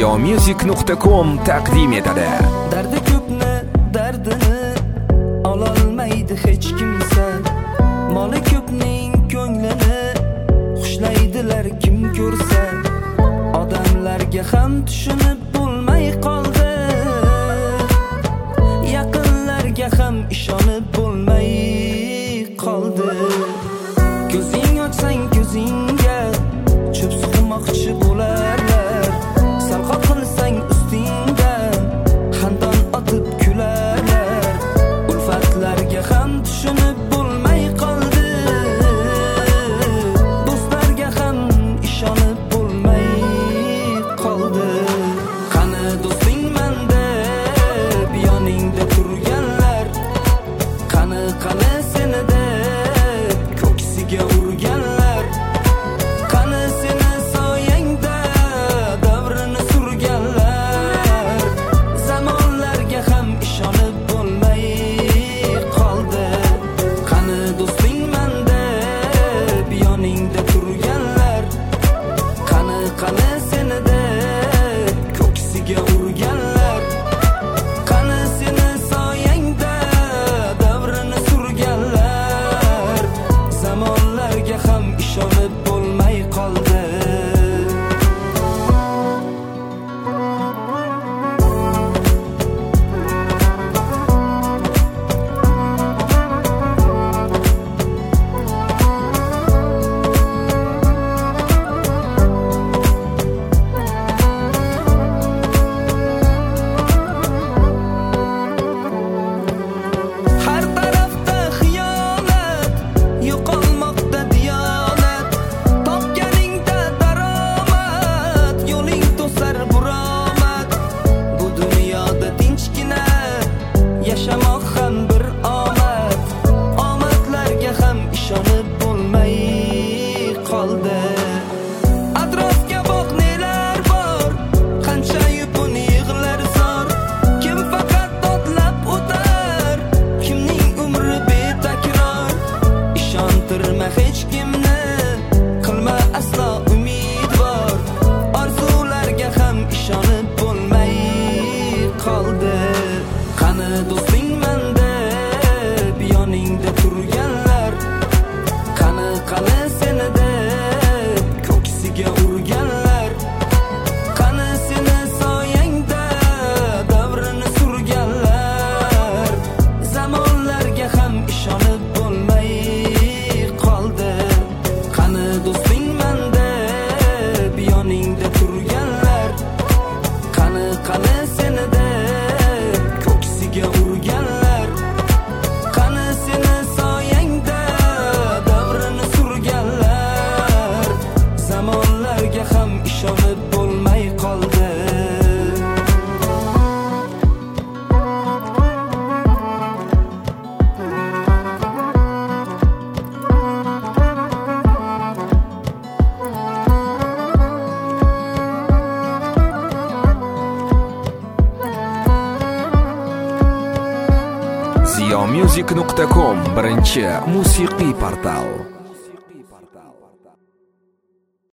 ziyomusic.com taqdim etadi. Dardi ko'pni dardini ololmaydi hech kimsa. Moli ko'pning ko'nglini xushlaydilar kim ko'rsa. Odamlarga ham tushunib bo'lmay qoldi. Yaqinlarga ham ishonib bo'lmay qoldi. Ko'zing ochsang ko'zingga cho'p suqmoqchi bo'larlar. Salqoq qilsang ustingdan xandon otib kularlar. Ulfatlarga ham tushunib bo'lmay qoldi. Do'stlarga ham ishonib bo'lmay qoldi. Qani do'stingman deb yoningda turganlar, qani seni deb ko'ksiga urganlar, qani seni soyangda davrini surganlar. Zamonlarga ham ishonib bo'lmay qoldi. Qani do'stingman deb yoningda turganlar, qani seni deb ko'ksiga urganlar, qani seni soyangda davrini surganlar. Zamonlarga ham ishonib bo'lmay qoldi. Har tarafda xiyonat, yo'qolmoqda diyonat. Topganingda daromad, yo'ling to'sar buromad. Bu dunyoda tinchgina yashamoq ham bir omad. Omadlarga ham ishonib bo'lmay qoldi. Atrofga boq nelar bor, qancha yupun yig'lar zor. Kim faqat dodlab o'tar, kimning umri betakror. Ishontirma hech kimni, qilma aslo umidvor. Orzularga ham ishonib bo'lmay qoldi. Qani do'stingman deb yoningda turganlar, qani seni deb ko'ksiga urganlar, qani seni soyangda davrini surganlar. Zamonlarga ham ishonib bo'lmay qoldi. Qani do'stingman deb yoningda turganlar, qani seni deb ko'ksiga urganlar, qani seni soyangda davrini surganlar. Zamonlarga ham ishonib bo'lmay qoldi. ziyomusic.com birinchi musiqiy portal.